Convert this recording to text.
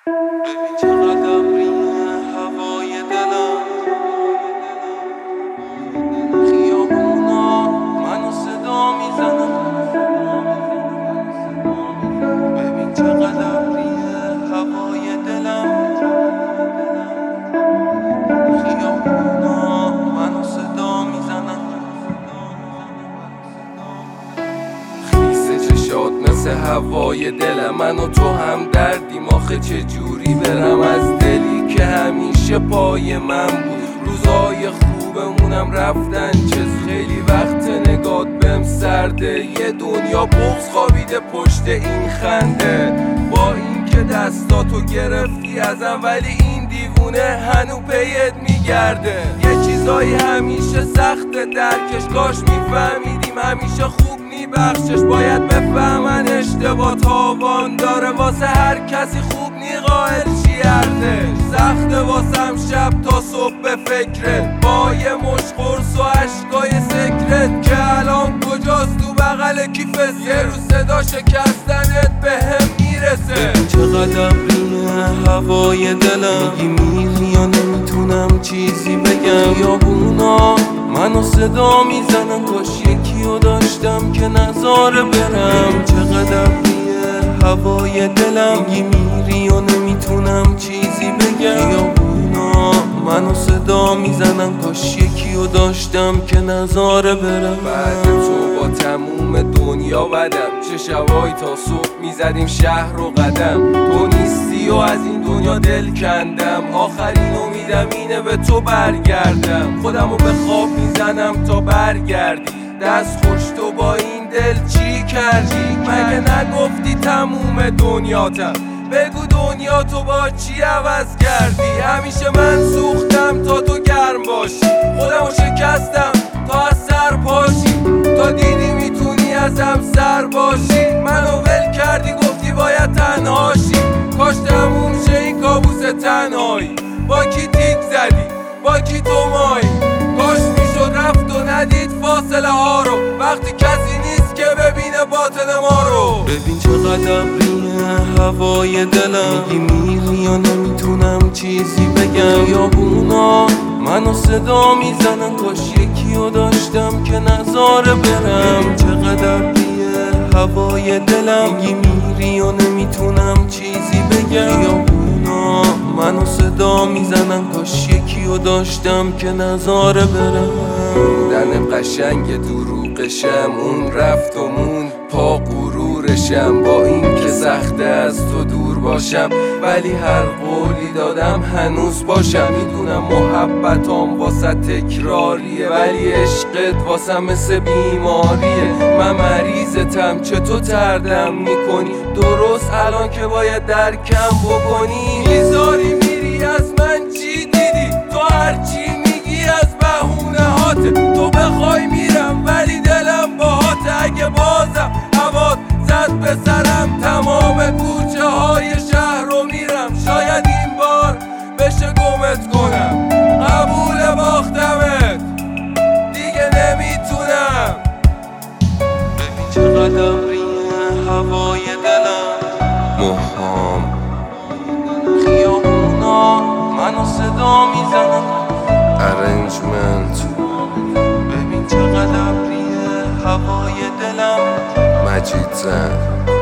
ببین چقدر ابریه هوای دلم، خیابونا منو صدا میزنن. ببین چقدر ابریه هوای دلم، خیابونا منو صدا میزنن. خیس چشات مثل هوای دلم، من و تو هم دردیم آخه چجوری برم از دلی که همیشه پای من بود. روزای خوبمونم رفتن چه خیلی وقت نگات بهم سرده، یه دنیا بغض خوابیده پشت این خنده. با این که دستاتو گرفتی ازم ولی این دیوونه هنو پیت میگرده. یه چیزایی همیشه سخت درکش، کاش میفهمیدیم همیشه خوب بخشش. باید بفهمن اشتباه تاوان داره، واسه هر کسی خوب نی قائل چی ارزش. سخته واسم شب تا صبح به فکرت، با یه مش قرص و عشقای سکرت که الان کجاست تو بغل کیفه. یه روز صدا شکستنت به هم میرسه. چقدر ابریه هوای دلم، میگی میری یا نمیتونم چیزی بگم. یابونا منو صدا میزنن، کاش یکیو داشتم که نذاره برم. چقدر ابریه هوای دلم، میگی میری و نمیتونم چیزی بگم. یابونا منو صدا میزنن، کاش یکیو داشتم که نذاره برم. بعد تو با تموم دنیا بدم، چه شبایی تا صبح میزدیم شهر و قدم. تو نیستی و از این دنیا دل کندم، آخرین امیدم اینه به تو برگردم. خودمو به خواب میزنم تا برگردی، دست خوش تو با این دل چی کردی؟ مگه نگفتی تموم دنیاتم؟ بگو دنیا تو با چی عوض کردی؟ همیشه من سوختم تا تو گرم باشی، خودمو شکستم تا از سر پاشی. تا دیدی میتونی ازم سر باشی، منو ول کردی گفتی باید تنهاشی. کاش تموم شه این کابوس تنهایی، با کی تیک زدی با کی تو مایی. کاش میشد رفت و ندید فاصله ها رو، وقتی کسی نیست که ببینه باطن ما رو. ببین چقدر ابریه هوای دلم، میگی میری یا نمیتونم چیزی بگم. یابونا منو صدا میزنن، کاش یکیو داشتم که نذاره برم. چقدر ابریه هوای دلم، میگی میری و نمیتونم چیزی بگم. یابونا منو صدا میزنن، کاش یکیو داشتم که نذاره برم. دن قشنگ دروغشم، اون رفت و مون پا غرورشم. با این که سخته از تو دور باشم، ولی هر قولی دادم هنوز باشم. میدونم محبتام واسه تکراریه، ولی عشقت واسه مثل بیماریه. من مریضتم چطور تردم میکنی، درست الان که باید درکم بکنی. میذاری میری از من چی دیدی؟ تو هرچی میگی از بهونه هاته. تو بخوای میرم ولی دلم باهاته. اگه بازم هوات زد به سرم، تمام کوچه های شهر رو میرم. شاید این بار بشه گمت کنم، قبول باختمت دیگه نمیتونم. ببین چقدر ابریه هوای دلم، موهام خیابونا منو صدا میزنن. ارنجمنت ببین چقدر ابریه هوای دلم. مجید زن